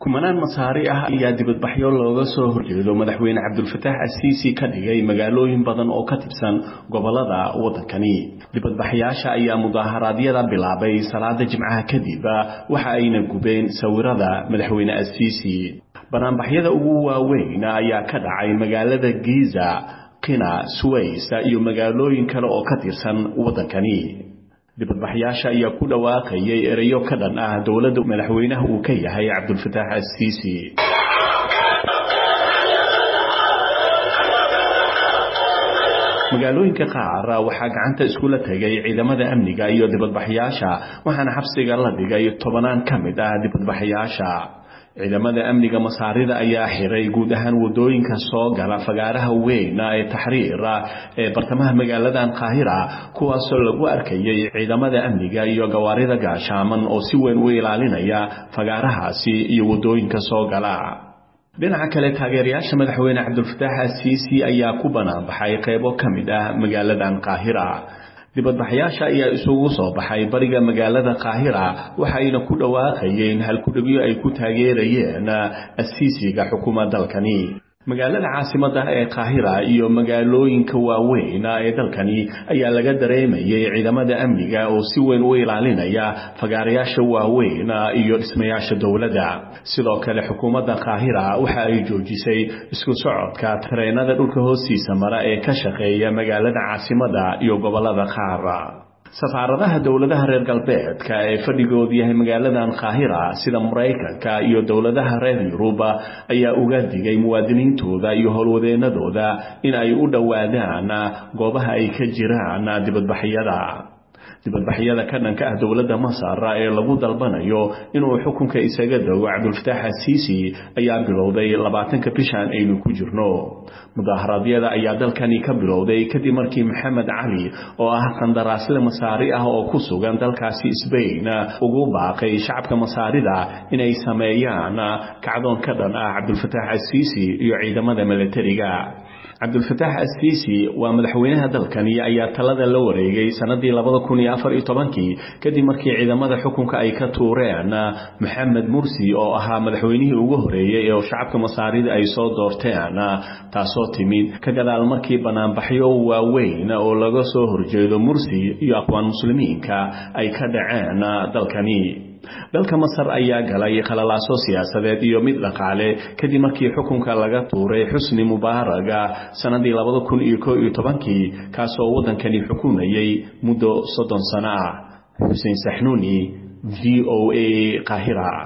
kumanaan masaari ah ayaa dibadbaxyo looga soo horjeedo madaxweyne Cabdulfataax Asiisi ka dhigay magaalooyin badan oo ka tirsan gobolada wadankani. Dibadbaxyaasha ayaa mudaharaadyada bilaabay salaada Jimcaha kadib waxa ayna gubeen sawirada madaxweyne Asiisi. Banaanbaxyada ugu waaweyn ayaa ka dhacay magaalada Giza, Qina, Suways iyo magaalooyin kale oo ka tirsan wadankani. dibadbaxyaasha ayaa ku dhawaaqayay erayo ka dhan ah dawladda madaxweynaha uu ka yahay Cabdulfataax Asiisi. magaalooyinka qaar waxaa gacanta iskula tagay ciidamada amniga iyo dibadbaxyaasha waxaana xabsiga la dhigay tobanaan ka mid ah dibadbaxyaasha. ciidamada amniga masaarida ayaa xiray guud ahaan wadooyinka soo gala fagaaraha weyn ee Tahriir ee bartamaha magaaladan Qaahira kuwaas oo lagu arkayay ciidamada amniga iyo gawaarida gaashaaman oo si weyn u ilaalinaya fagaarahaasi iyo wadooyinka soo gala. dhinaca kale taageerayaasha madaxweyne Cabdulfataax Asiisi ayaa ku banaanbaxay qaybo ka mid ah magaaladan Qaahira. dibadbaxyaasha ayaa isugu soo baxay bariga magaalada Qaahira waxayna ku dhawaaqayeen halkudhigyo ay ku taageerayeen Asiisiga xukuumadda dalkani. magaalada caasimadda ee Qaahira iyo magaalooyinka waaweyn ee dalkani ayaa laga dareemayay ciidamada amniga oo si weyn u ilaalinaya fagaarayaasha waaweyn iyo dhismayaasha dawladda. sidoo kale xukuumadda Qaahira waxa ay joojisay isku socodka tareenada dhulka hoostiisa mara ee ka shaqeeya magaalada caasimadda iyo gobolada qaar. safaaradaha dawladaha reer galbeedka ee fadhigoodu yahay magaaladan Qaahira sida Mareykanka iyo dawladaha reer Yurub ayaa uga digay muwaadiniintooda iyo howlwadeenadooda in ay u dhawaadaan goobaha ay ka jiraan dibadbaxyada. dibadbaxyada ka dhanka ah dawladda Masar ee lagu dalbanayo inuu xukunka isaga dago Cabdulfataax Asiisi ayaa bilowday 20 bishan aynu ku jirno. mudaharaadyada ayaa dalkani ka bilowday kadib markii Maxamed Cali oo ah qandaraasle masaari ah oo ku sugan dalkaasi Spain ugu baaqay shacabka masaarida inay sameeyaan kacdoon ka dhan ah Cabdulfataax Asiisi iyo ciidamada militariga. Cabdulfataax Asiisi waa madaxweynaha dalkani ayaa talada la wareegay sanadii 2014 kadib markii ciidamada xukunka ay ka tuureen Mohamed Mursi oo ahaa madaxweynihii ugu horeeyay ee shacabka masaarida ay soo doorteen taasoo timid ka gadaal markii banaanbaxyo waaweyn oo laga soo horjeedo Mursi iyo aqwaan muslimiinka ay ka dhaceen dalkani. dalka Masar ayaa galay khalalaaso siyaasadeed iyo mid dhaqaale kadib markii xukunka laga tuuray Xusni Mubaarak sanadii 2011 kaasoo wadankani xukumayay muddo 30 sano ah. Hussein Sahnuni, VOA, Qaahira.